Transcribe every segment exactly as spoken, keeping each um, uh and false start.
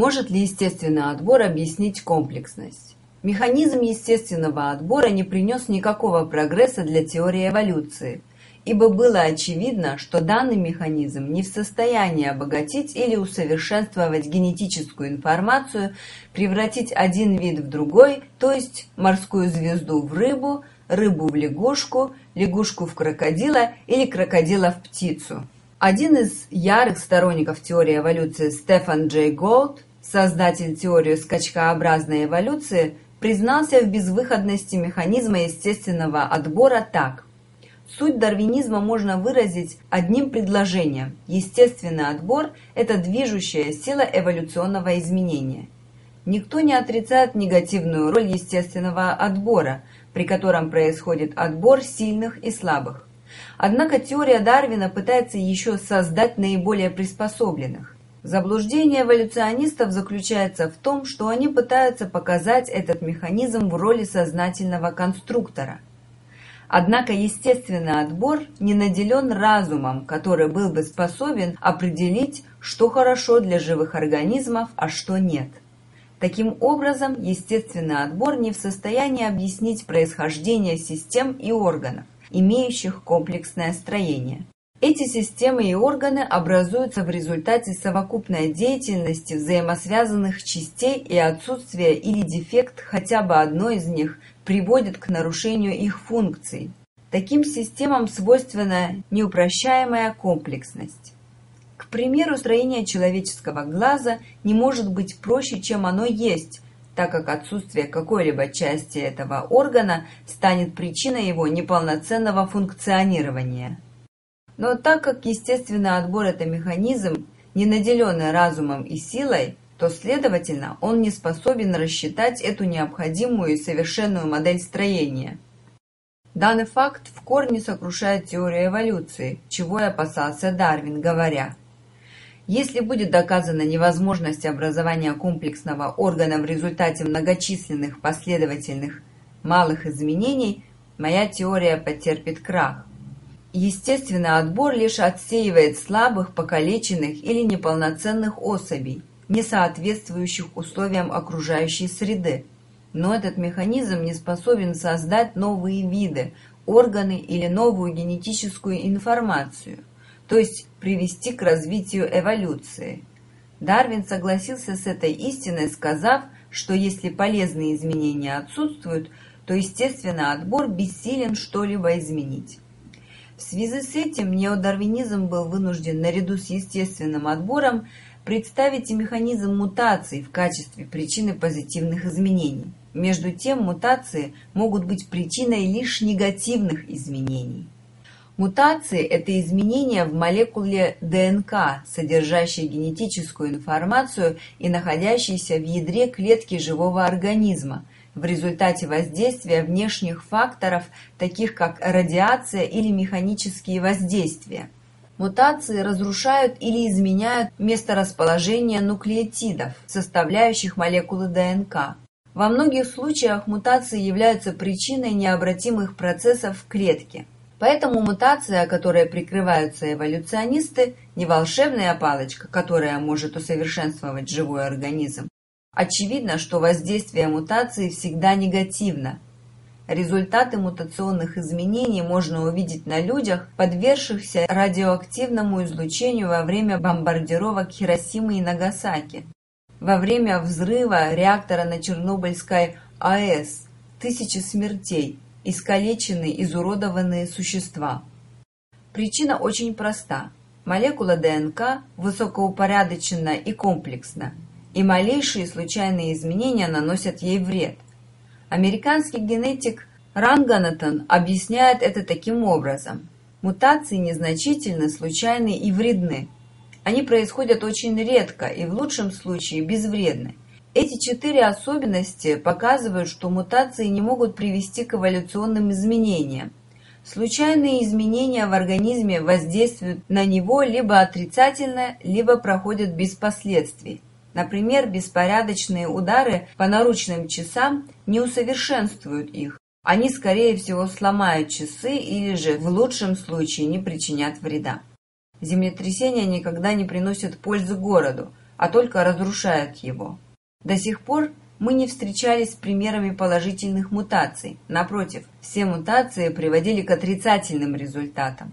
Может ли естественный отбор объяснить комплексность? Механизм естественного отбора не принес никакого прогресса для теории эволюции, ибо было очевидно, что данный механизм не в состоянии обогатить или усовершенствовать генетическую информацию, превратить один вид в другой, то есть морскую звезду в рыбу, рыбу в лягушку, лягушку в крокодила или крокодила в птицу. Один из ярых сторонников теории эволюции Стефан Джей Голд, создатель теории скачкообразной эволюции, признался в безвыходности механизма естественного отбора так. Суть дарвинизма можно выразить одним предложением. Естественный отбор – это движущая сила эволюционного изменения. Никто не отрицает негативную роль естественного отбора, при котором происходит отбор сильных и слабых. Однако теория Дарвина пытается еще создать наиболее приспособленных. Заблуждение эволюционистов заключается в том, что они пытаются показать этот механизм в роли сознательного конструктора. Однако естественный отбор не наделен разумом, который был бы способен определить, что хорошо для живых организмов, а что нет. Таким образом, естественный отбор не в состоянии объяснить происхождение систем и органов, имеющих комплексное строение. Эти системы и органы образуются в результате совокупной деятельности взаимосвязанных частей, и отсутствие или дефект хотя бы одной из них приводит к нарушению их функций. Таким системам свойственна неупрощаемая комплексность. К примеру, строение человеческого глаза не может быть проще, чем оно есть, так как отсутствие какой-либо части этого органа станет причиной его неполноценного функционирования. Но так как естественный отбор – это механизм, не наделенный разумом и силой, то, следовательно, он не способен рассчитать эту необходимую и совершенную модель строения. Данный факт в корне сокрушает теорию эволюции, чего и опасался Дарвин, говоря: если будет доказана невозможность образования комплексного органа в результате многочисленных последовательных малых изменений, моя теория потерпит крах. Естественный отбор лишь отсеивает слабых, покалеченных или неполноценных особей, не соответствующих условиям окружающей среды. Но этот механизм не способен создать новые виды, органы или новую генетическую информацию, то есть привести к развитию эволюции. Дарвин согласился с этой истиной, сказав, что если полезные изменения отсутствуют, то естественный отбор бессилен что-либо изменить. В связи с этим неодарвинизм был вынужден наряду с естественным отбором представить и механизм мутаций в качестве причины позитивных изменений. Между тем, мутации могут быть причиной лишь негативных изменений. Мутации – это изменения в молекуле ДНК, содержащей генетическую информацию и находящейся в ядре клетки живого организма, в результате воздействия внешних факторов, таких как радиация или механические воздействия. Мутации разрушают или изменяют месторасположение нуклеотидов, составляющих молекулы ДНК. Во многих случаях мутации являются причиной необратимых процессов в клетке. Поэтому мутация, которой прикрываются эволюционисты, не волшебная палочка, которая может усовершенствовать живой организм. Очевидно, что воздействие мутации всегда негативно. Результаты мутационных изменений можно увидеть на людях, подвергшихся радиоактивному излучению во время бомбардировок Хиросимы и Нагасаки. Во время взрыва реактора на Чернобыльской АЭС тысячи смертей, искалеченные, изуродованные существа. Причина очень проста. Молекула ДНК высокоупорядочена и комплексна, и малейшие случайные изменения наносят ей вред. Американский генетик Ранганатан объясняет это таким образом. Мутации незначительны, случайны и вредны. Они происходят очень редко и в лучшем случае безвредны. Эти четыре особенности показывают, что мутации не могут привести к эволюционным изменениям. Случайные изменения в организме воздействуют на него либо отрицательно, либо проходят без последствий. Например, беспорядочные удары по наручным часам не усовершенствуют их. Они, скорее всего, сломают часы или же, в лучшем случае, не причинят вреда. Землетрясения никогда не приносят пользы городу, а только разрушают его. До сих пор мы не встречались с примерами положительных мутаций. Напротив, все мутации приводили к отрицательным результатам.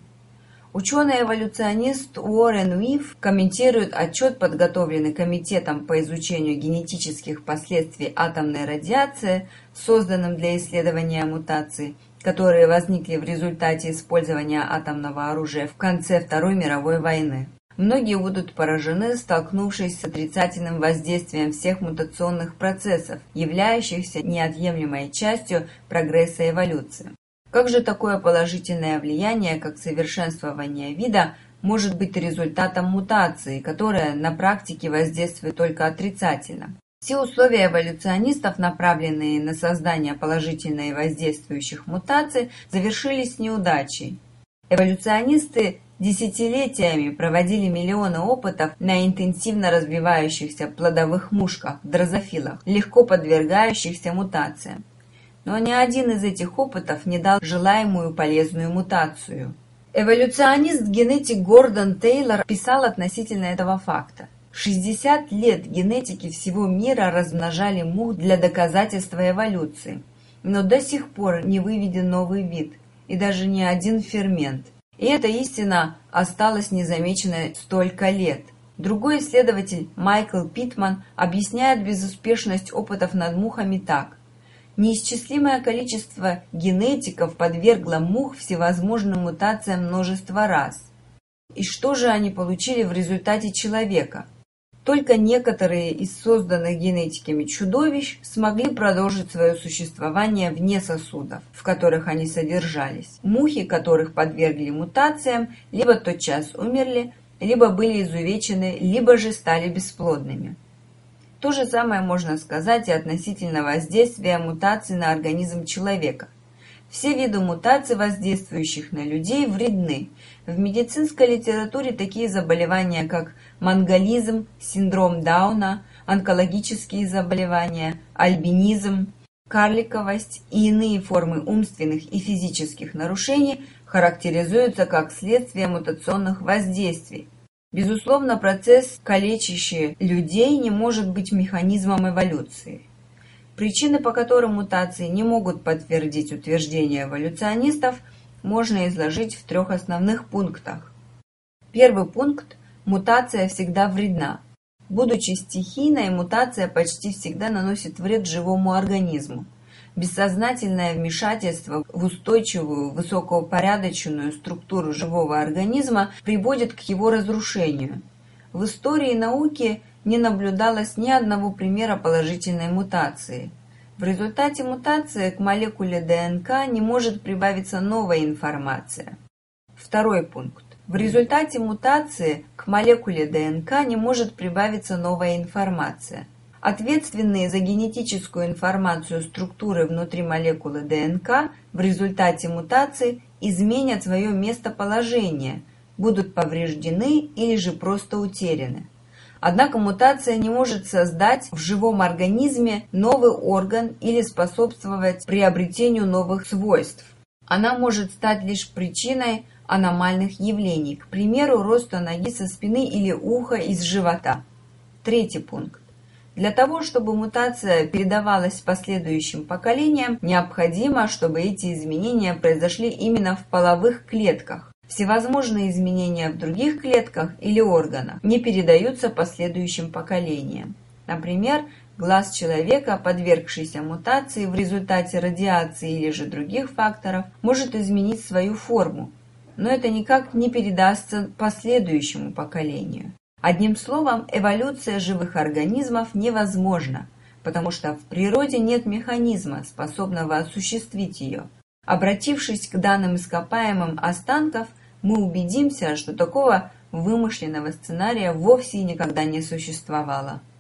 Ученый-эволюционист Уоррен Уив комментирует отчет, подготовленный Комитетом по изучению генетических последствий атомной радиации, созданным для исследования мутаций, которые возникли в результате использования атомного оружия в конце Второй мировой войны. Многие будут поражены, столкнувшись с отрицательным воздействием всех мутационных процессов, являющихся неотъемлемой частью прогресса эволюции. Как же такое положительное влияние, как совершенствование вида, может быть результатом мутации, которая на практике воздействует только отрицательно? Все условия эволюционистов, направленные на создание положительно воздействующих мутаций, завершились неудачей. Эволюционисты десятилетиями проводили миллионы опытов на интенсивно развивающихся плодовых мушках, дрозофилах, легко подвергающихся мутациям. Но ни один из этих опытов не дал желаемую полезную мутацию. Эволюционист-генетик Гордон Тейлор писал относительно этого факта. шестьдесят лет генетики всего мира размножали мух для доказательства эволюции, но до сих пор не выведен новый вид и даже не один фермент. И эта истина осталась незамеченной столько лет. Другой исследователь, Майкл Питман, объясняет безуспешность опытов над мухами так. Неисчислимое количество генетиков подвергло мух всевозможным мутациям множество раз. И что же они получили в результате человека? Только некоторые из созданных генетиками чудовищ смогли продолжить свое существование вне сосудов, в которых они содержались. Мухи, которых подвергли мутациям, либо тотчас умерли, либо были изувечены, либо же стали бесплодными. То же самое можно сказать и относительно воздействия мутаций на организм человека. Все виды мутаций, воздействующих на людей, вредны. В медицинской литературе такие заболевания, как монголизм, синдром Дауна, онкологические заболевания, альбинизм, карликовость и иные формы умственных и физических нарушений характеризуются как следствие мутационных воздействий. Безусловно, процесс, калечащий людей, не может быть механизмом эволюции. Причины, по которым мутации не могут подтвердить утверждения эволюционистов, можно изложить в трех основных пунктах. Первый пункт – мутация всегда вредна. Будучи стихийной, мутация почти всегда наносит вред живому организму. Бессознательное вмешательство в устойчивую, высокоупорядоченную структуру живого организма приводит к его разрушению. В истории науки не наблюдалось ни одного примера положительной мутации. В результате мутации к молекуле ДНК не может прибавиться новая информация. Второй пункт. В результате мутации к молекуле ДНК не может прибавиться новая информация. Ответственные за генетическую информацию структуры внутри молекулы ДНК в результате мутации изменят свое местоположение, будут повреждены или же просто утеряны. Однако мутация не может создать в живом организме новый орган или способствовать приобретению новых свойств. Она может стать лишь причиной аномальных явлений, к примеру, роста ноги со спины или уха из живота. Третий пункт. Для того, чтобы мутация передавалась последующим поколениям, необходимо, чтобы эти изменения произошли именно в половых клетках. Всевозможные изменения в других клетках или органах не передаются последующим поколениям. Например, глаз человека, подвергшийся мутации в результате радиации или же других факторов, может изменить свою форму, но это никак не передастся последующему поколению. Одним словом, эволюция живых организмов невозможна, потому что в природе нет механизма, способного осуществить ее. Обратившись к данным ископаемым останков, мы убедимся, что такого вымышленного сценария вовсе никогда не существовало.